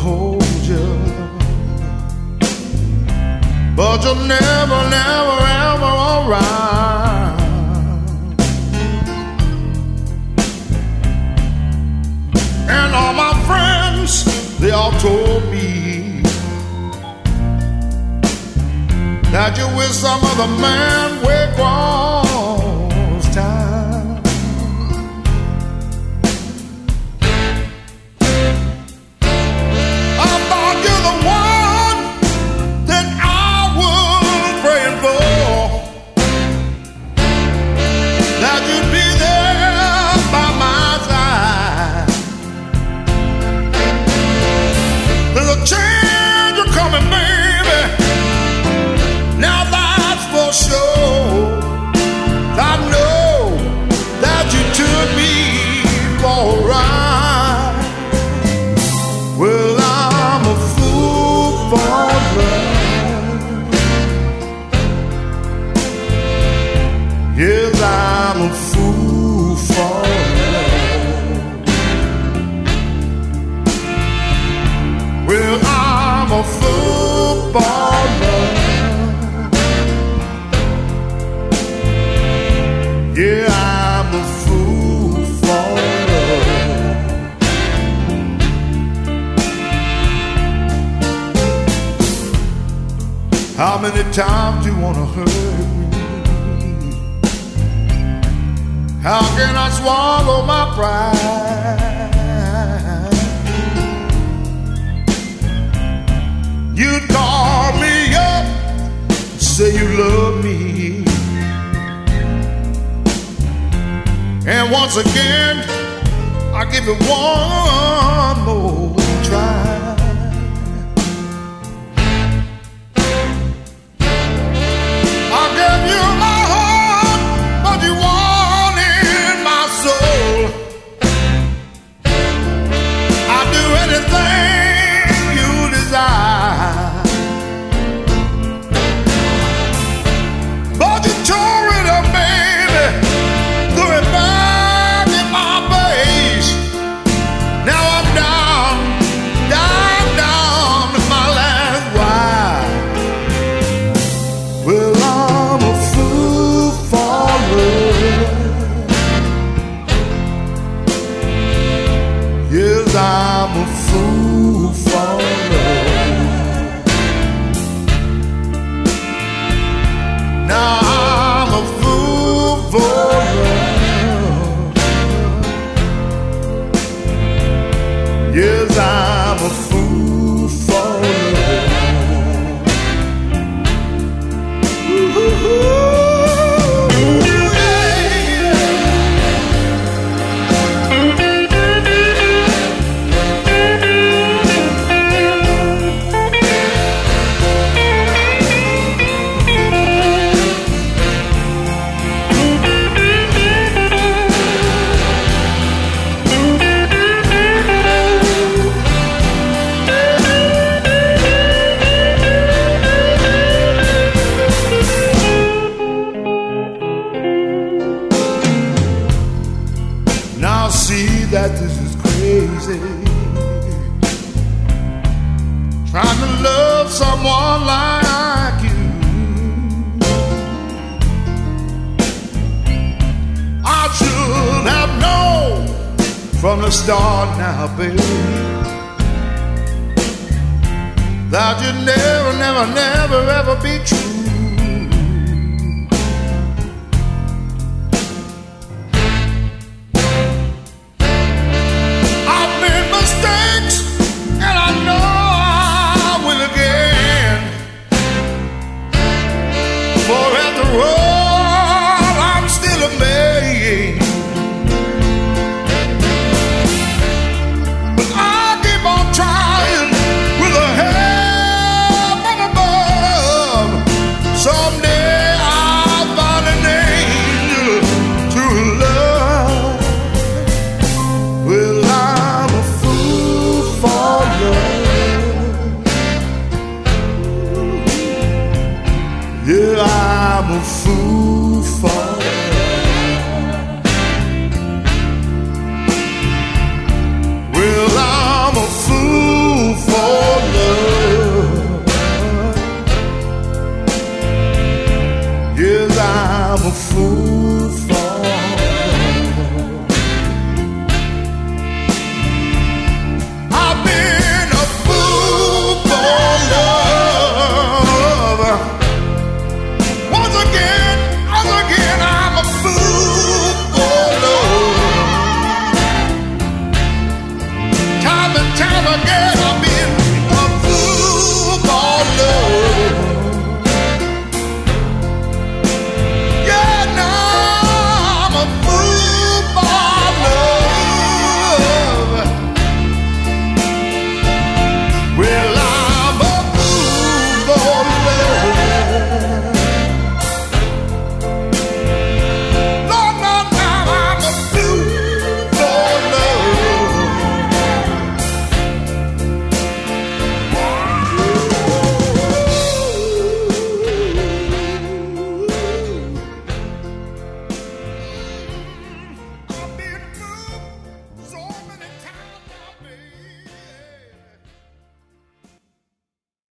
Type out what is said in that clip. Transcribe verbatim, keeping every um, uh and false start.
hold you, but you're never, never, ever around. And all my friends, they all told me that you with some other man way across time. I thought you're the one that I was praying for, that you'd be there by my side. There's a change you're coming, baby. Now that's for sure. I know that you took me for a ride. Well, I'm a fool for love. Yes, I'm a fool for love. Well, I'm a fool for love. Yeah, I'm a fool for love. How many times you wanna hurt me? How can I swallow my pride? You'd call me up, say you love me, and once again, I give it one more try. I gave you my heart, but you wanted my soul. I'd do anything you desire, but you tore it up, baby. Threw it back in my face. Now I'm down, down, down to my last ride. Well, I'm a fool for love. Yes, I'm a fool for love. Now I'm a fool for love. Yes, I'm a fool for love. Ooh, now see that this is crazy, trying to love someone like you. I should have known from the start now, baby, that you'd never, never, never, ever be true. Yeah, I'm a fool for